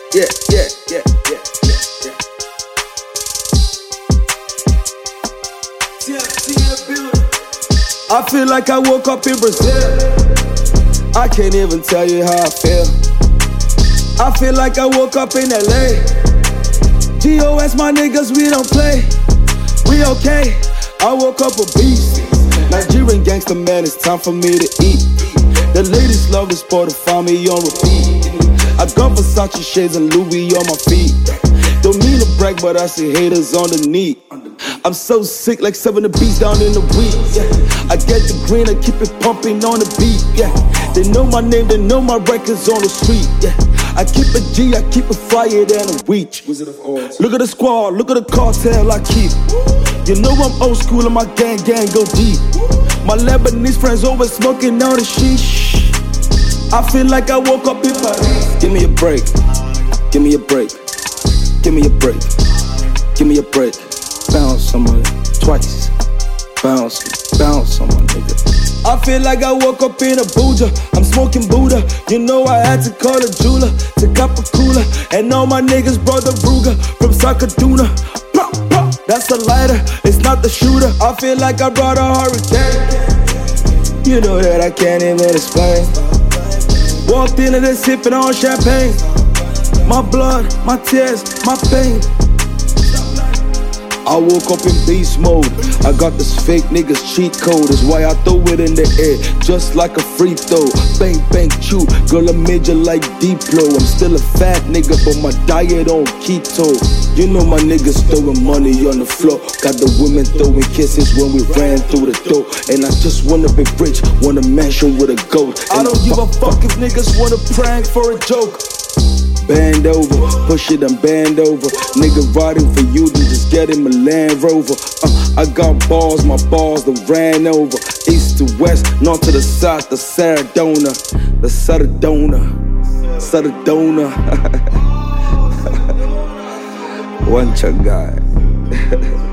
yeah, yeah, yeah, yeah, yeah, yeah. I feel like I woke up in Brazil. I can't even tell you how I feel. I feel like I woke up in LA. GOS, my niggas, we don't play. We okay. I woke up a beast. Nigerian gangster, man, it's time for me to eat. The ladies love the sport to find me on repeat. I got Versace shades and Louis on my feet. Don't mean to brag, but I see haters on the knee. I'm so sick, like 7 of beats down in the week. Yeah. I get the green, I keep it pumping on the beat. Yeah. They know my name, they know my records on the street. Yeah. I keep it G, I keep it flyer than a reach. Wizard of Oz. Look at the squad, look at the cartel I keep. You know I'm old school and my gang go deep. My Lebanese friends always smoking on the sheesh. I feel like I woke up in Paris. Give me a break, give me a break, give me a break, give me a break. Bounce on my twice, bounce on my nigga. I feel like I woke up in Abuja. I'm smoking Buddha. You know I had to call a jeweler to cop a cooler. And all my niggas brought the Ruger from Sakaduna. Pop, pop, that's the lighter, it's not the shooter. I feel like I brought a hurricane. You know that I can't even explain. Walked into this sipping on champagne. My blood, my tears, my pain. I woke up in beast mode. I got this fake niggas cheat code. That's why I throw it in the air, just like a free throw. Bang, bang, chew. Girl, I'm major like Diplo. I'm still a fat nigga, but my diet on keto. You know my niggas throwing money on the floor. Got the women throwing kisses when we ran through the door. And I just wanna be rich, want a mansion with a goat. I don't give a fuck if niggas wanna prank for a joke. Band over, push it and band over. Nigga riding for you, then just get him a Land Rover. I got balls, my balls done ran over. East to west, north to the south, the Saradona. The Saradona. One chug guy.